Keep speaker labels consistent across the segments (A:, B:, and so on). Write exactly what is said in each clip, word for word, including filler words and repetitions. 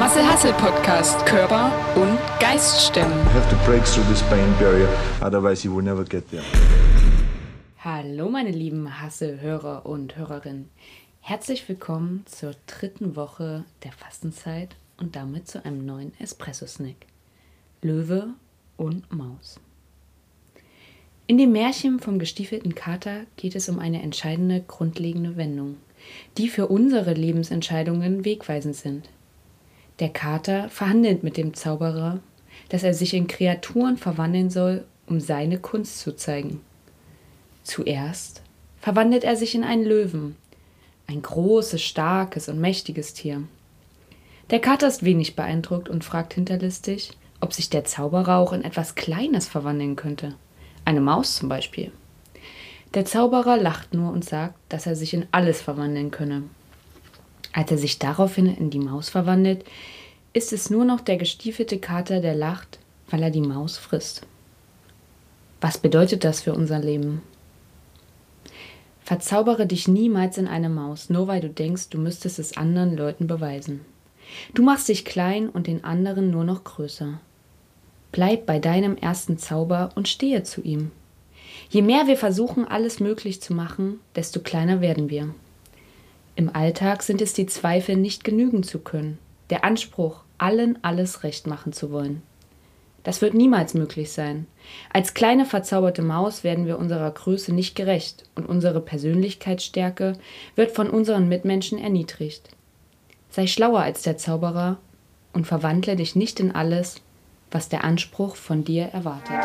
A: Marcel Hassel Podcast Körper und Geist stemmen.
B: You have to break through this pain barrier, otherwise you will never get there.
A: Hallo meine lieben Hassel-Hörer und Hörerinnen. Herzlich willkommen zur dritten Woche der Fastenzeit und damit zu einem neuen Espresso-Snack. Löwe und Maus. In dem Märchen vom gestiefelten Kater geht es um eine entscheidende, grundlegende Wendung, die für unsere Lebensentscheidungen wegweisend sind. Der Kater verhandelt mit dem Zauberer, dass er sich in Kreaturen verwandeln soll, um seine Kunst zu zeigen. Zuerst verwandelt er sich in einen Löwen, ein großes, starkes und mächtiges Tier. Der Kater ist wenig beeindruckt und fragt hinterlistig, ob sich der Zauberer auch in etwas Kleines verwandeln könnte, eine Maus zum Beispiel. Der Zauberer lacht nur und sagt, dass er sich in alles verwandeln könne. Als er sich daraufhin in die Maus verwandelt, ist es nur noch der gestiefelte Kater, der lacht, weil er die Maus frisst. Was bedeutet das für unser Leben? Verzaubere dich niemals in eine Maus, nur weil du denkst, du müsstest es anderen Leuten beweisen. Du machst dich klein und den anderen nur noch größer. Bleib bei deinem ersten Zauber und stehe zu ihm. Je mehr wir versuchen, alles möglich zu machen, desto kleiner werden wir. Im Alltag sind es die Zweifel, nicht genügen zu können, der Anspruch, allen alles recht machen zu wollen. Das wird niemals möglich sein. Als kleine verzauberte Maus werden wir unserer Größe nicht gerecht und unsere Persönlichkeitsstärke wird von unseren Mitmenschen erniedrigt. Sei schlauer als der Zauberer und verwandle dich nicht in alles, was der Anspruch von dir erwartet.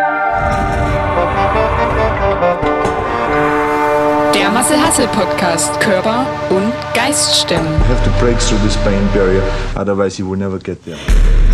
A: Der Marcel Hassel Podcast Körper und Geist stemmen.
B: You have to break through this pain barrier, otherwise you will never get there.